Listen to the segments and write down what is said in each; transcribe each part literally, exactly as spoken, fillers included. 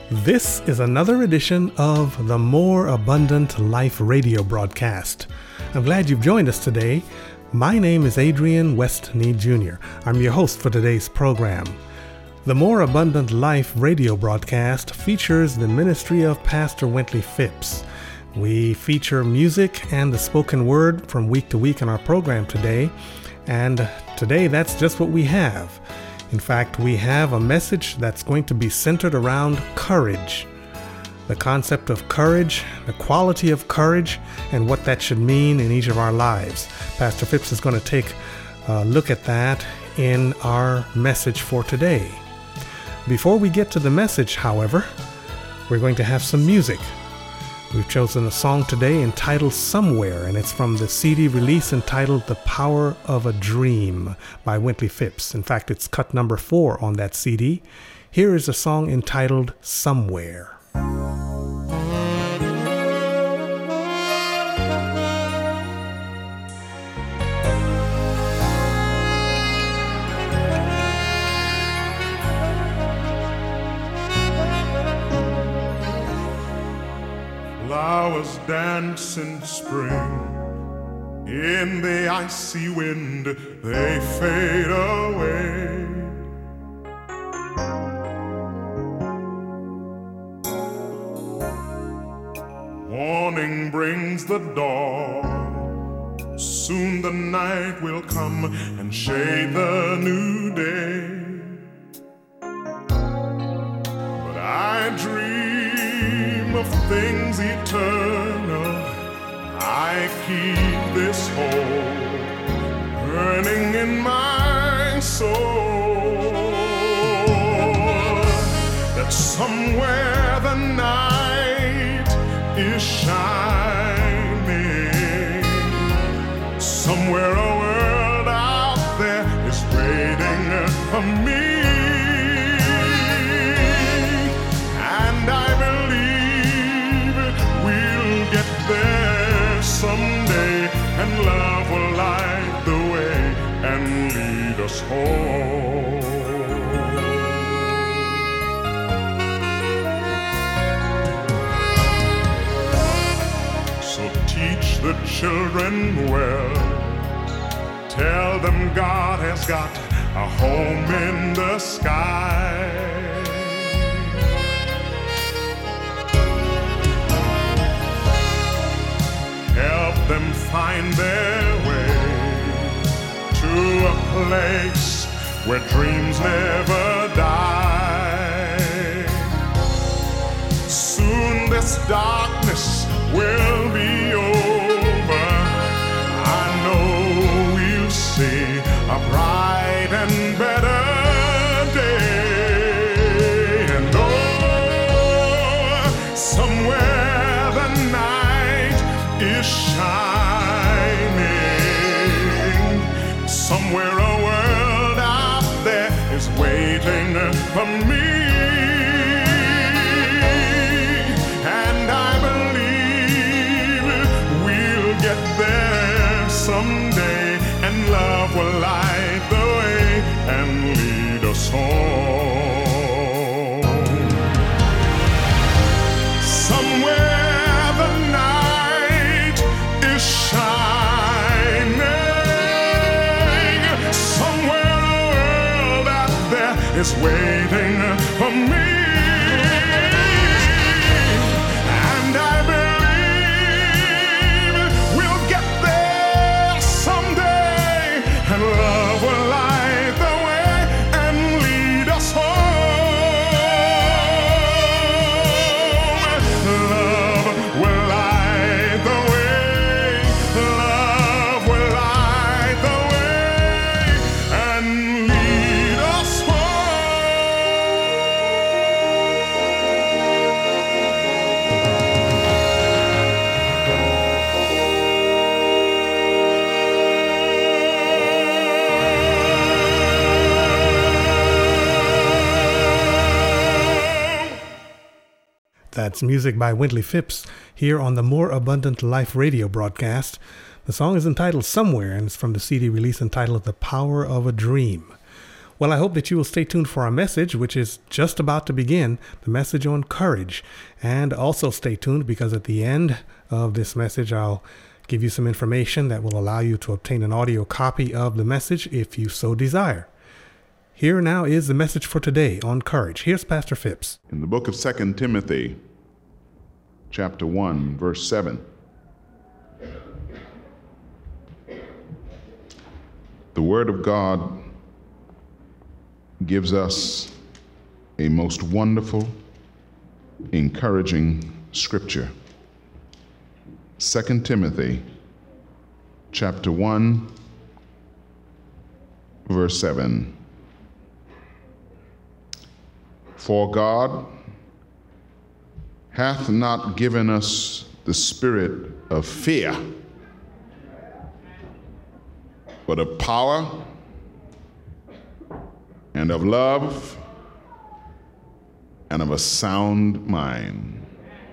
This is another edition of the More Abundant Life radio broadcast. I'm glad you've joined us today. My name is Adrian Westney Junior I'm your host for today's program. The More Abundant Life radio broadcast features the ministry of Pastor Wintley Phipps. We feature music and the spoken word from week to week in our program today, and today that's just what we have. In fact, we have a message that's going to be centered around courage. The concept of courage, the quality of courage, and what that should mean in each of our lives. Pastor Phipps is going to take a look at that in our message for today. Before we get to the message, however, we're going to have some music. We've chosen a song today entitled Somewhere, and it's from the C D release entitled The Power of a Dream by Wintley Phipps. In fact, it's cut number four on that C D. Here is a song entitled Somewhere. Flowers dance in spring, in the icy wind they fade away. Morning brings the dawn, soon the night will come and shade the new day. But I dream of things eternal. I keep this hope burning in my soul, that somewhere the night is shining, somewhere a world out there is waiting for me. Someday, and love will light the way and lead us home. So teach the children well, tell them God has got a home in the sky. Help them find their way to a place where dreams never die. Soon this darkness will be over. I know we'll see a bright and better day. And oh, somewhere the night is shining, somewhere a world out there is waiting for me, and I believe we'll get there someday, and love will light the way and lead us home. Somewhere is waiting for me, and I believe we'll get there someday, and love will light the way and lead us home. Love will light the way, love will light the way and lead us home. That's music by Wintley Phipps here on the More Abundant Life radio broadcast. The song is entitled Somewhere, and it's from the C D release entitled The Power of a Dream. Well, I hope that you will stay tuned for our message, which is just about to begin, the message on courage. And also stay tuned because at the end of this message, I'll give you some information that will allow you to obtain an audio copy of the message if you so desire. Here now is the message for today on courage. Here's Pastor Phipps. In the book of Second Timothy, chapter one, verse seven, the Word of God gives us a most wonderful, encouraging scripture. Second Timothy, chapter one, verse seven. For God hath not given us the spirit of fear, but of power and of love and of a sound mind.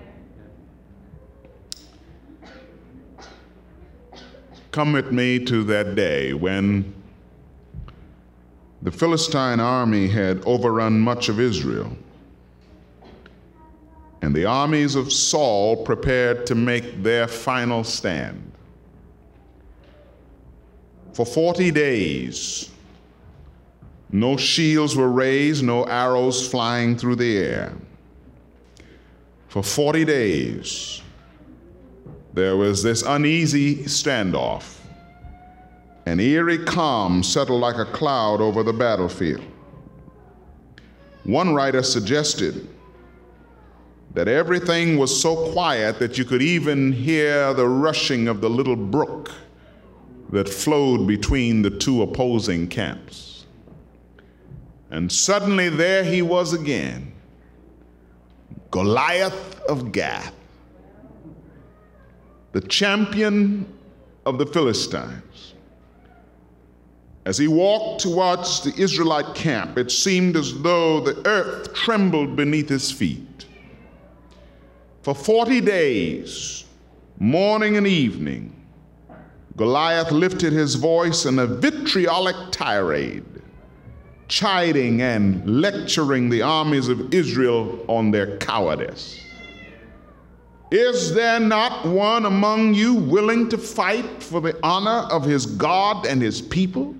Come with me to that day when the Philistine army had overrun much of Israel, and the armies of Saul prepared to make their final stand. For forty days, no shields were raised, no arrows flying through the air. For forty days, there was this uneasy standoff. An eerie calm settled like a cloud over the battlefield. One writer suggested that everything was so quiet that you could even hear the rushing of the little brook that flowed between the two opposing camps. And suddenly there he was again, Goliath of Gath, the champion of the Philistines. As he walked towards the Israelite camp, it seemed as though the earth trembled beneath his feet. For forty days, morning and evening, Goliath lifted his voice in a vitriolic tirade, chiding and lecturing the armies of Israel on their cowardice. Is there not one among you willing to fight for the honor of his God and his people?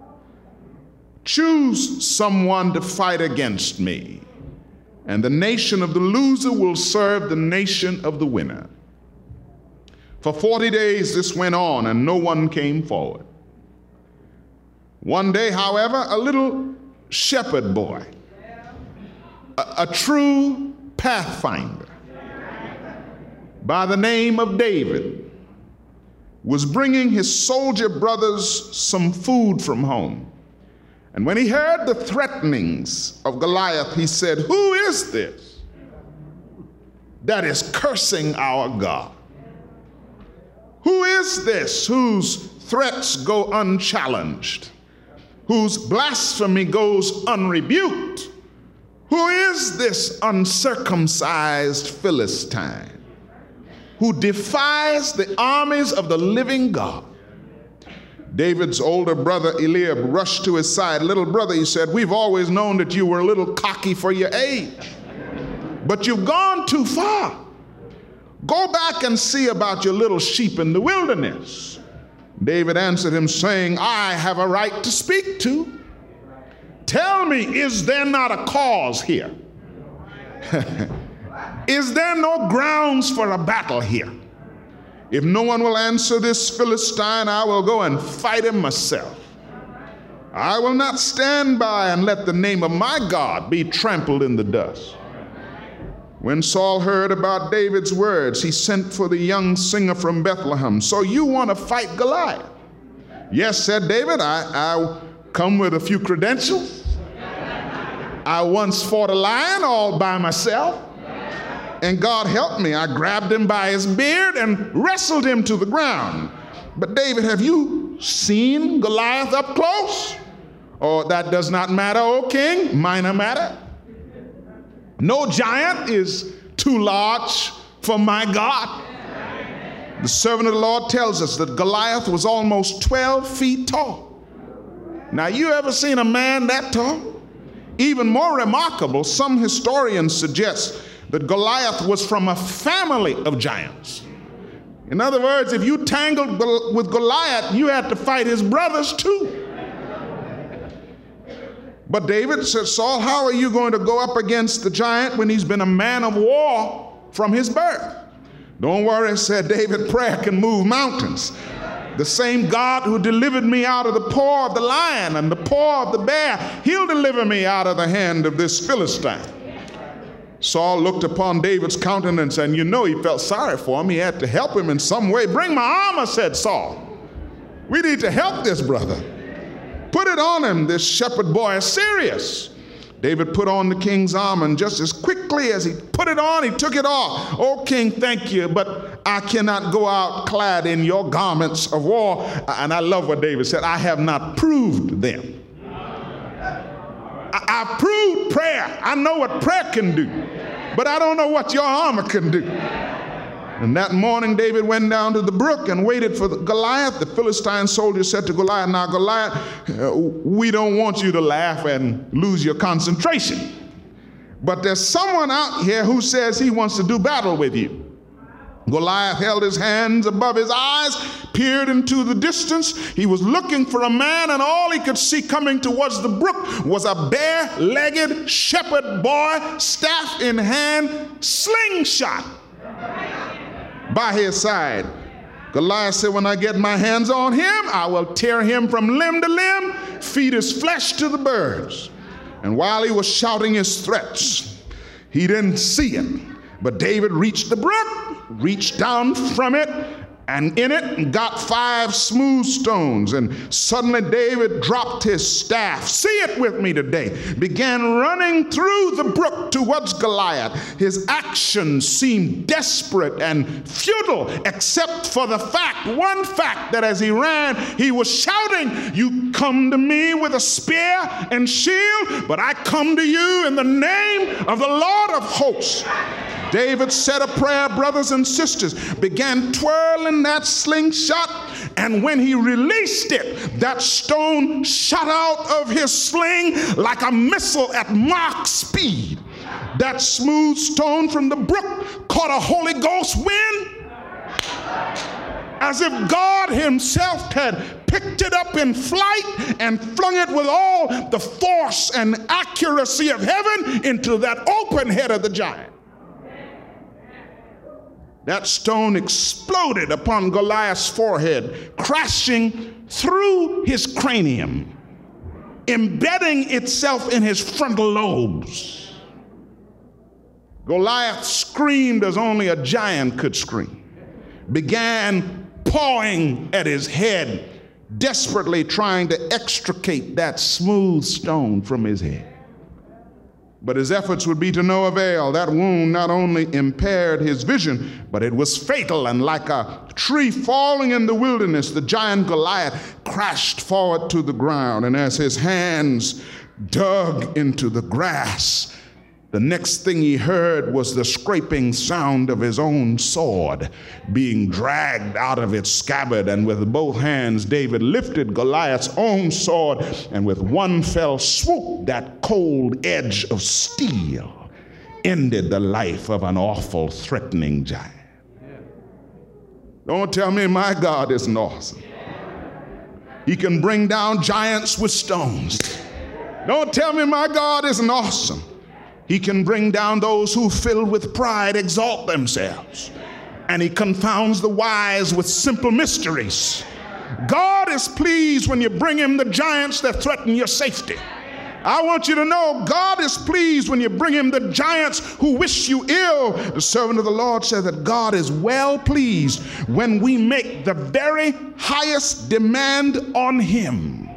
Choose someone to fight against me, and the nation of the loser will serve the nation of the winner. For forty days this went on, and no one came forward. One day, however, a little shepherd boy, a, a true pathfinder by the name of David, was bringing his soldier brothers some food from home. And when he heard the threatenings of Goliath, he said, "Who is this that is cursing our God? Who is this whose threats go unchallenged, whose blasphemy goes unrebuked? Who is this uncircumcised Philistine who defies the armies of the living God?" David's older brother Eliab rushed to his side. "Little brother," he said, "we've always known that you were a little cocky for your age, but you've gone too far. Go back and see about your little sheep in the wilderness." David answered him, saying, "I have a right to speak to. Tell me, is there not a cause here? Is there no grounds for a battle here? If no one will answer this Philistine, I will go and fight him myself. I will not stand by and let the name of my God be trampled in the dust." When Saul heard about David's words, he sent for the young singer from Bethlehem. "So you want to fight Goliath?" "Yes," said David, I, I come with a few credentials. I once fought a lion all by myself, and God helped me. I grabbed him by his beard and wrestled him to the ground. But David, have you seen Goliath up close? "Oh, that does not matter, O king, minor matter. No giant is too large for my God." The servant of the Lord tells us that Goliath was almost twelve feet tall. Now, you ever seen a man that tall? Even more remarkable, some historians suggest that Goliath was from a family of giants. In other words, if you tangled with Goliath, you had to fight his brothers too. But David said, Saul, how are you going to go up against the giant when he's been a man of war from his birth? Don't worry, said David, prayer can move mountains. The same God who delivered me out of the paw of the lion and the paw of the bear, he'll deliver me out of the hand of this Philistine. Saul looked upon David's countenance, and you know he felt sorry for him. He had to help him in some way. Bring my armor, said Saul. We need to help this brother. Put it on him. This shepherd boy is serious. David put on the king's armor, and just as quickly as he put it on, he took it off. Oh, king, thank you, but I cannot go out clad in your garments of war. And I love what David said. I have not proved them. I, I've proved prayer. I know what prayer can do, but I don't know what your armor can do. And that morning, David went down to the brook and waited for the Goliath. The Philistine soldier said to Goliath, now, Goliath, uh, we don't want you to laugh and lose your concentration. But there's someone out here who says he wants to do battle with you. Goliath held his hands above his eyes, peered into the distance. He was looking for a man, and all he could see coming towards the brook was a bare-legged shepherd boy, staff in hand, slingshot by his side. Goliath said, when I get my hands on him, I will tear him from limb to limb, feed his flesh to the birds. And while he was shouting his threats, he didn't see it. But David reached the brook, reached down from it, and in it got five smooth stones. And suddenly David dropped his staff. See it with me today. Began running through the brook towards Goliath. His actions seemed desperate and futile, except for the fact, one fact, that as he ran, he was shouting, you come to me with a spear and shield, but I come to you in the name of the Lord of hosts. David said a prayer, brothers and sisters, began twirling that slingshot, and when he released it, that stone shot out of his sling like a missile at Mach speed. That smooth stone from the brook caught a Holy Ghost wind, as if God himself had picked it up in flight and flung it with all the force and accuracy of heaven into that open head of the giant. That stone exploded upon Goliath's forehead, crashing through his cranium, embedding itself in his frontal lobes. Goliath screamed as only a giant could scream, began pawing at his head, desperately trying to extricate that smooth stone from his head. But his efforts would be to no avail. That wound not only impaired his vision, but it was fatal, and like a tree falling in the wilderness, the giant Goliath crashed forward to the ground. And as his hands dug into the grass, the next thing he heard was the scraping sound of his own sword being dragged out of its scabbard. And with both hands, David lifted Goliath's own sword, and with one fell swoop, that cold edge of steel ended the life of an awful, threatening giant. Don't tell me my God isn't awesome. He can bring down giants with stones. Don't tell me my God isn't awesome. He can bring down those who, filled with pride, exalt themselves. And he confounds the wise with simple mysteries. God is pleased when you bring him the giants that threaten your safety. I want you to know God is pleased when you bring him the giants who wish you ill. The servant of the Lord said that God is well pleased when we make the very highest demand on him,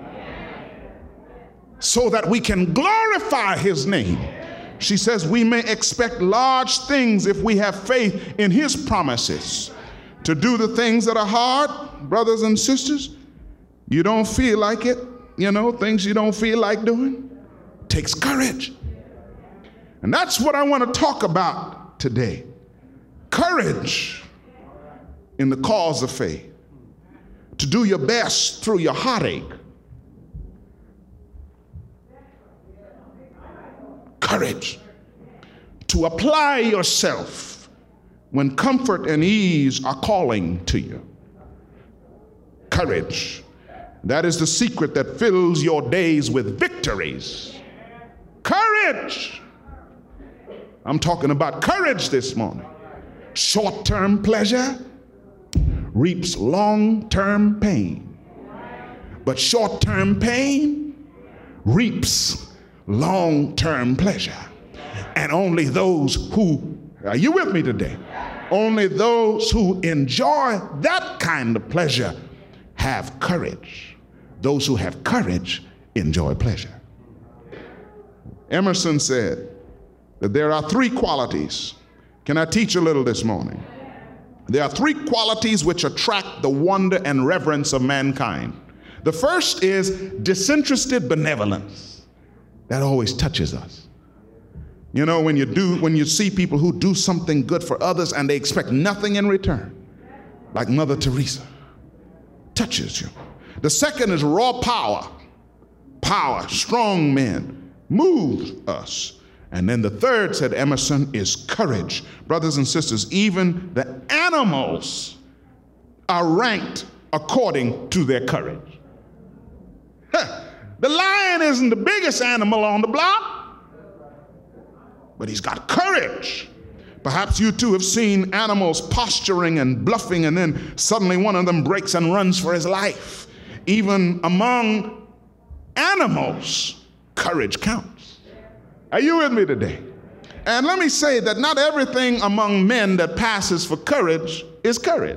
so that we can glorify his name. She says we may expect large things if we have faith in his promises. To do the things that are hard, brothers and sisters, you don't feel like it, you know, things you don't feel like doing, takes courage. And that's what I want to talk about today. Courage in the cause of faith. To do your best through your heartache. Courage to apply yourself when comfort and ease are calling to you. Courage. That is the secret that fills your days with victories. Courage. I'm talking about courage this morning. Short-term pleasure reaps long-term pain. But short-term pain reaps long-term pleasure. And only those who, are you with me today? Only those who enjoy that kind of pleasure have courage. Those who have courage enjoy pleasure. Emerson said that there are three qualities. Can I teach a little this morning? There are three qualities which attract the wonder and reverence of mankind. The first is disinterested benevolence. That always touches us. You know, when you do, when you see people who do something good for others and they expect nothing in return, like Mother Teresa, touches you. The second is raw power. Power, strong men, moves us. And then the third, said Emerson, is courage. Brothers and sisters, even the animals are ranked according to their courage. Huh. The lion isn't the biggest animal on the block, but he's got courage. Perhaps you too have seen animals posturing and bluffing, and then suddenly one of them breaks and runs for his life. Even among animals, courage counts. Are you with me today? And let me say that not everything among men that passes for courage is courage.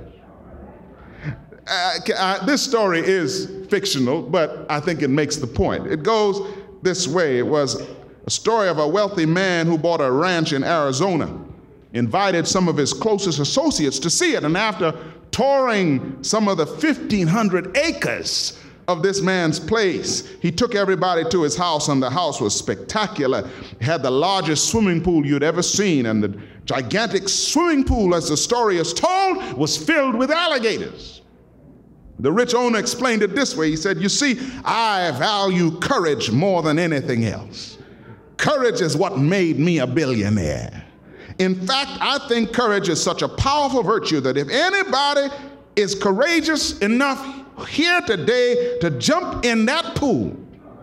Uh, uh, this story is fictional, but I think it makes the point. It goes this way. It was a story of a wealthy man who bought a ranch in Arizona, invited some of his closest associates to see it, and after touring some of the fifteen hundred acres of this man's place, he took everybody to his house, and the house was spectacular. It had the largest swimming pool you'd ever seen, and the gigantic swimming pool, as the story is told, was filled with alligators. The rich owner explained it this way. He said, "You see, I value courage more than anything else. Courage is what made me a billionaire. In fact, I think courage is such a powerful virtue that if anybody is courageous enough here today to jump in that pool,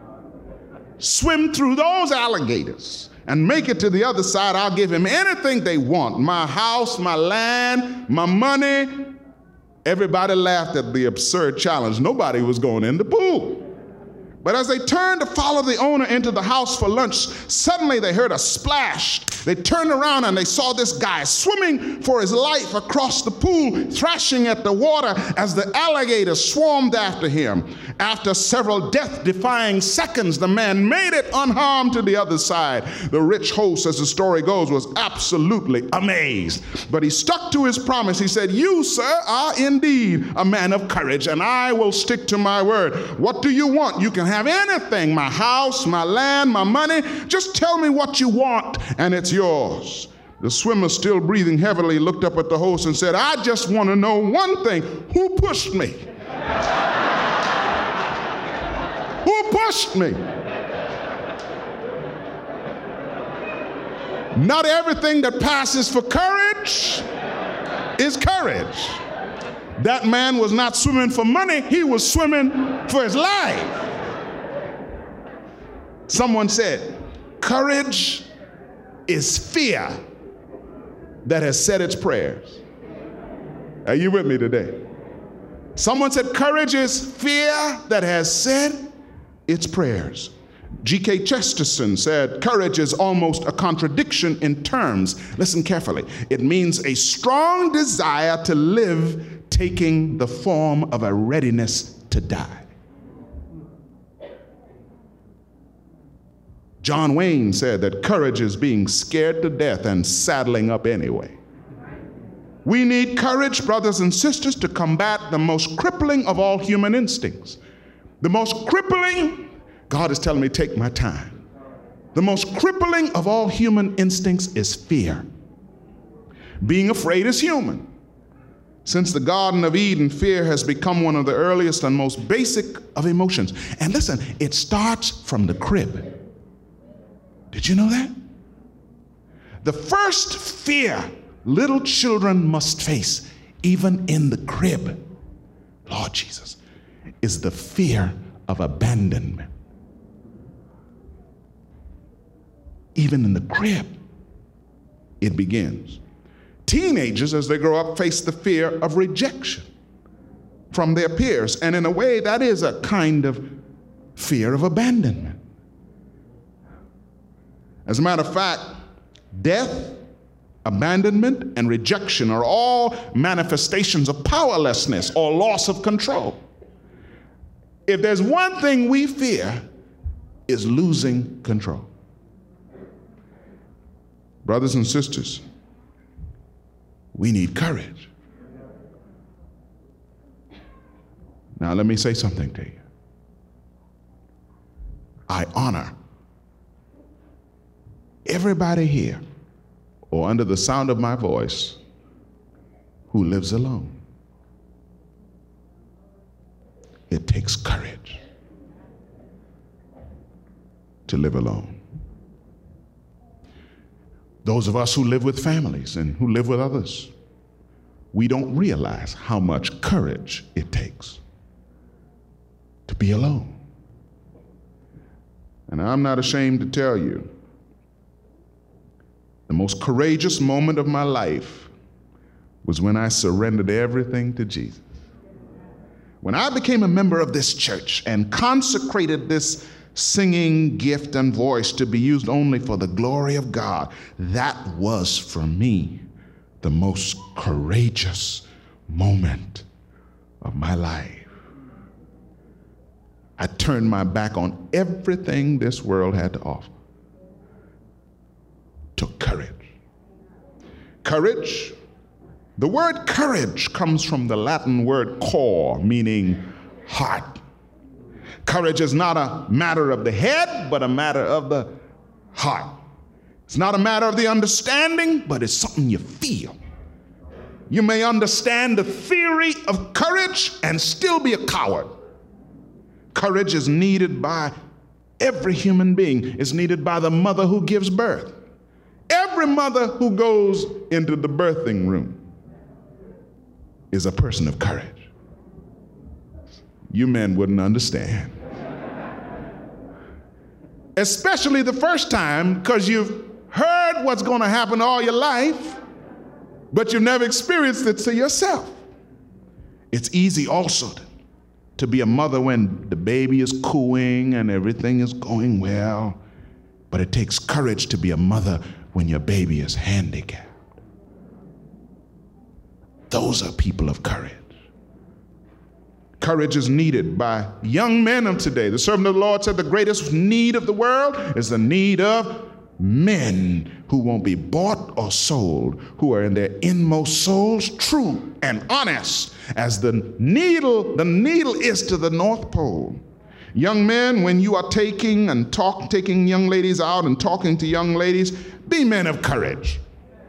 swim through those alligators, and make it to the other side, I'll give him anything they want. My house, my land, my money." Everybody laughed at the absurd challenge. Nobody was going in the pool. But as they turned to follow the owner into the house for lunch, suddenly they heard a splash. They turned around and they saw this guy swimming for his life across the pool, thrashing at the water as the alligators swarmed after him. After several death-defying seconds, the man made it unharmed to the other side. The rich host, as the story goes, was absolutely amazed. But he stuck to his promise. He said, "You, sir, are indeed a man of courage, and I will stick to my word. What do you want? You can have anything, my house, my land, my money. Just tell me what you want, and it's yours." The swimmer, still breathing heavily, looked up at the host and said, "I just want to know one thing. Who pushed me? Who pushed me?" Not everything that passes for courage is courage. That man was not swimming for money. He was swimming for his life. Someone said, courage is fear that has said its prayers. Are you with me today? Someone said courage is fear that has said its prayers. G K Chesterton said courage is almost a contradiction in terms. Listen carefully. It means a strong desire to live taking the form of a readiness to die. John Wayne said that courage is being scared to death and saddling up anyway. We need courage, brothers and sisters, to combat the most crippling of all human instincts. The most crippling, God is telling me, take my time. The most crippling of all human instincts is fear. Being afraid is human. Since the Garden of Eden, fear has become one of the earliest and most basic of emotions. And listen, it starts from the crib. Did you know that? The first fear little children must face, even in the crib, Lord Jesus, is the fear of abandonment. Even in the crib, it begins. Teenagers, as they grow up, face the fear of rejection from their peers. And in a way, that is a kind of fear of abandonment. As a matter of fact, death, abandonment, and rejection are all manifestations of powerlessness or loss of control. If there's one thing we fear, is losing control. Brothers and sisters, we need courage. Now, let me say something to you. I honor everybody here or under the sound of my voice who lives alone. It takes courage to live alone. Those of us who live with families and who live with others, we don't realize how much courage it takes to be alone. And I'm not ashamed to tell you, the most courageous moment of my life was when I surrendered everything to Jesus. When I became a member of this church and consecrated this singing gift and voice to be used only for the glory of God, that was for me the most courageous moment of my life. I turned my back on everything this world had to offer. Took courage. Courage, the word courage comes from the Latin word cor, meaning heart. Courage is not a matter of the head, but a matter of the heart. It's not a matter of the understanding, but it's something you feel. You may understand the theory of courage and still be a coward. Courage is needed by every human being. It's needed by the mother who gives birth. Every mother who goes into the birthing room is a person of courage. You men wouldn't understand. Especially the first time, because you've heard what's going to happen all your life, but you've never experienced it to yourself. It's easy also to, to be a mother when the baby is cooing and everything is going well, but it takes courage to be a mother when your baby is handicapped. Those are people of courage. Courage is needed by young men of today. The servant of the Lord said the greatest need of the world is the need of men who won't be bought or sold, who are in their inmost souls true and honest as the needle, the needle is to the North Pole. Young men, when you are taking and talk, taking young ladies out and talking to young ladies, be men of courage.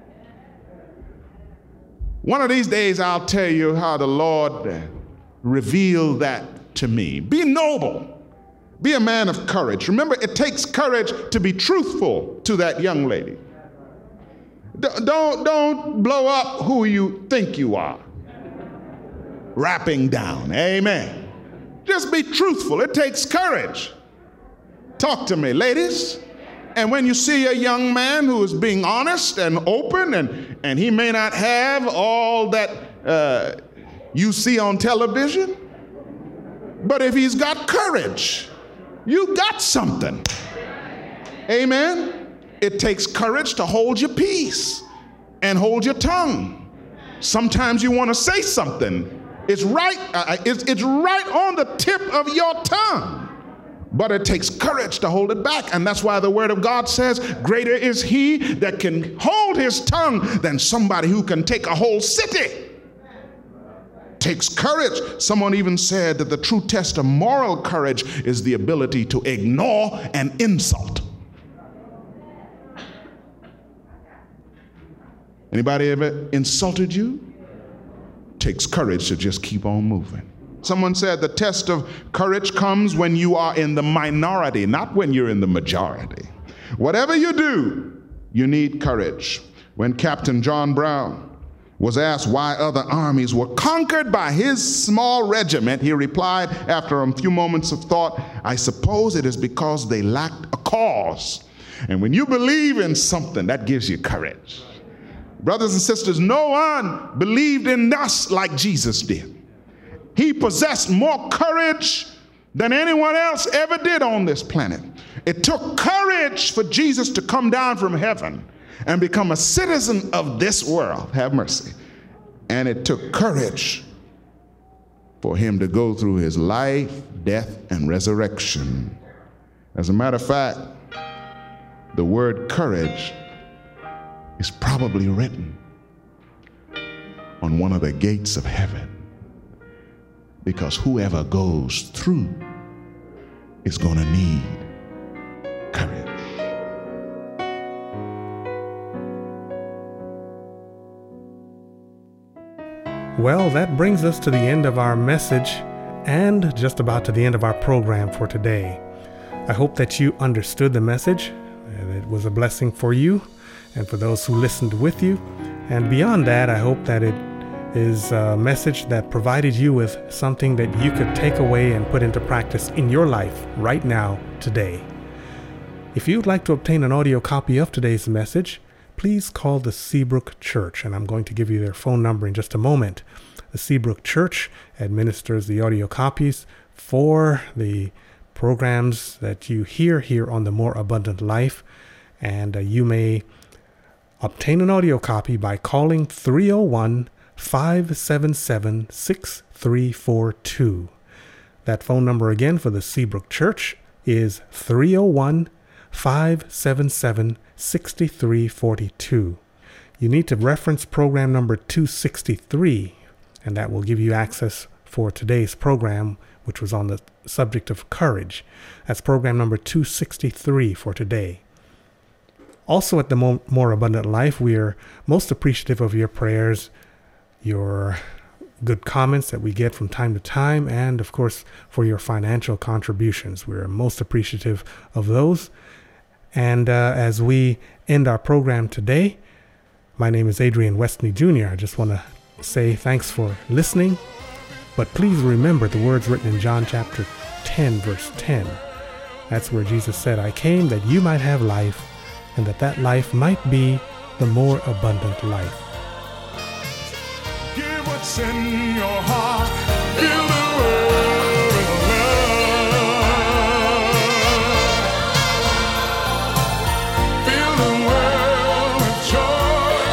One of these days, I'll tell you how the Lord revealed that to me. Be noble. Be a man of courage. Remember, it takes courage to be truthful to that young lady. D- don't, don't blow up who you think you are. Wrapping down. Amen. Just be truthful. It takes courage. Talk to me, ladies. And when you see a young man who is being honest and open, and, and he may not have all that uh, you see on television, but if he's got courage, you got something. Amen? It takes courage to hold your peace and hold your tongue. Sometimes you want to say something. It's right, uh, it's, it's right on the tip of your tongue. But it takes courage to hold it back. And that's why the word of God says, greater is he that can hold his tongue than somebody who can take a whole city. Takes courage. Someone even said that the true test of moral courage is the ability to ignore an insult. Anybody ever insulted you? Takes courage to just keep on moving. Someone said the test of courage comes when you are in the minority, not when you're in the majority. Whatever you do, you need courage. When Captain John Brown was asked why other armies were conquered by his small regiment, he replied after a few moments of thought, I suppose it is because they lacked a cause. And when you believe in something, that gives you courage. Brothers and sisters, no one believed in us like Jesus did. He possessed more courage than anyone else ever did on this planet. It took courage for Jesus to come down from heaven and become a citizen of this world. Have mercy. And it took courage for him to go through his life, death, and resurrection. As a matter of fact, the word courage is probably written on one of the gates of heaven, because whoever goes through is going to need courage. Well, that brings us to the end of our message and just about to the end of our program for today. I hope that you understood the message and it was a blessing for you and for those who listened with you. And beyond that, I hope that it is a message that provided you with something that you could take away and put into practice in your life right now, today. If you'd like to obtain an audio copy of today's message, please call the Seabrook Church, and I'm going to give you their phone number in just a moment. The Seabrook Church administers the audio copies for the programs that you hear here on The More Abundant Life, and uh, you may obtain an audio copy by calling three oh one, five seven seven, six three four two. That phone number again for the Seabrook Church is three oh one, five seven seven, six three four two. You need to reference program number two sixty-three, and that will give you access for today's program, which was on the subject of courage. That's program number two sixty-three for today. Also at the Mo- More Abundant Life, we are most appreciative of your prayers, your good comments that we get from time to time, and of course for your financial contributions. We're most appreciative of those. And uh, as we end our program today, my name is Adrian Westney Junior I just want to say thanks for listening. But please remember the words written in John chapter ten, verse ten. That's where Jesus said, I came that you might have life, and that that life might be the more abundant life. Give what's in your heart. Fill the world with love. Fill the world with joy.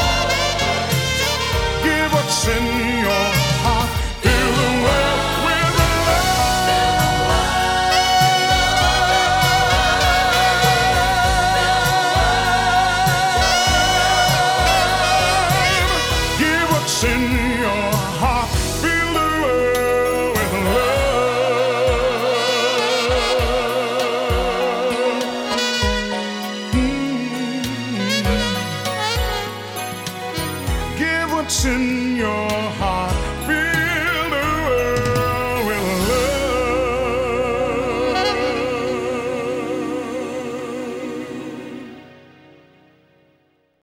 Give what's in your heart. Fill the world with love. Give what's in your heart. Fill the world with love. Mm. Give what's in